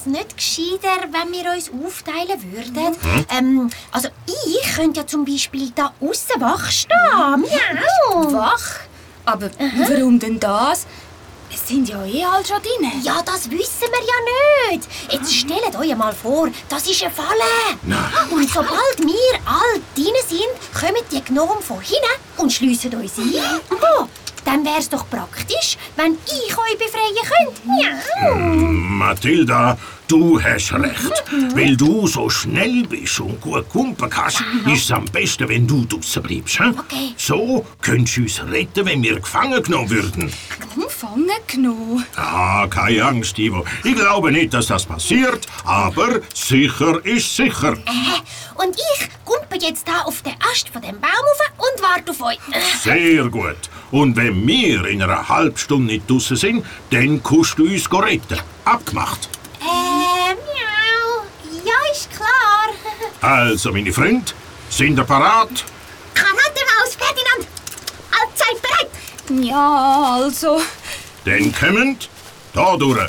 es nicht gescheiter, wenn wir uns aufteilen würden? Also ich könnte ja zum Beispiel da aussen wach stehen. Miau. Wach? Aber warum denn das? Es sind ja alle schon drin. Ja, das wissen wir ja nicht. Jetzt stellt euch mal vor, das ist eine Falle. Und sobald wir alle drin sind, kommen die Gnomen von hinten und schliessen uns ein. Oh, dann wär's doch praktisch, wenn ich euch befreien könnte. Mathilda, du hast recht. Weil du so schnell bist und gut kumpen kannst, ist es am besten, wenn du draussen bleibst. Okay. So könntest du uns retten, wenn wir gefangen genommen würden. Gefangen genommen? Ah, keine Angst, Ivo. Ich glaube nicht, dass das passiert, aber sicher ist sicher. Und ich kumpe jetzt da auf den Ast von dem Baum rauf und warte auf euch. Sehr gut. Und wenn wir in einer halben Stunde nicht draussen sind, dann kannst du uns retten. Abgemacht. Miau. Ja, ist klar. Also, meine Freunde, sind ihr parat? Karate-Maus, Ferdinand. Allzeit bereit. Ja, also... Dann kommend da durch.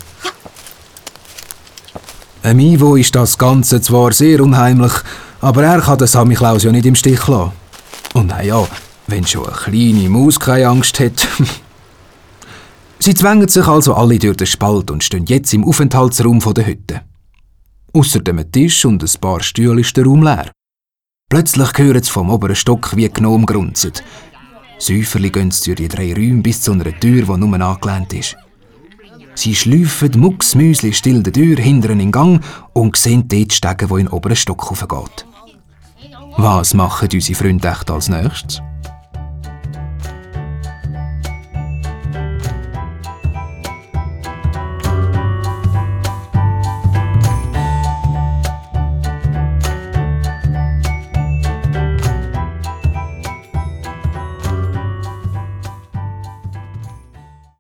Ivo ist das Ganze zwar sehr unheimlich, aber er kann den Sammy Klaus ja nicht im Stich lassen. Und naja, wenn schon eine kleine Maus keine Angst hat. Sie zwängen sich also alle durch den Spalt und stehen jetzt im Aufenthaltsraum der Hütte. Ausser dem Tisch und ein paar Stühle ist der Raum leer. Plötzlich hören sie vom oberen Stock wie Gnom grunzen. Säuferli gehen sie durch die 3 Räume bis zu einer Tür, die nur angelehnt ist. Sie schleifen mucksmüsli still die Tür hinter in den Gang und sehen dort Stege, die in den oberen Stock hochgeht. Was machen unsere Freunde echt als nächstes?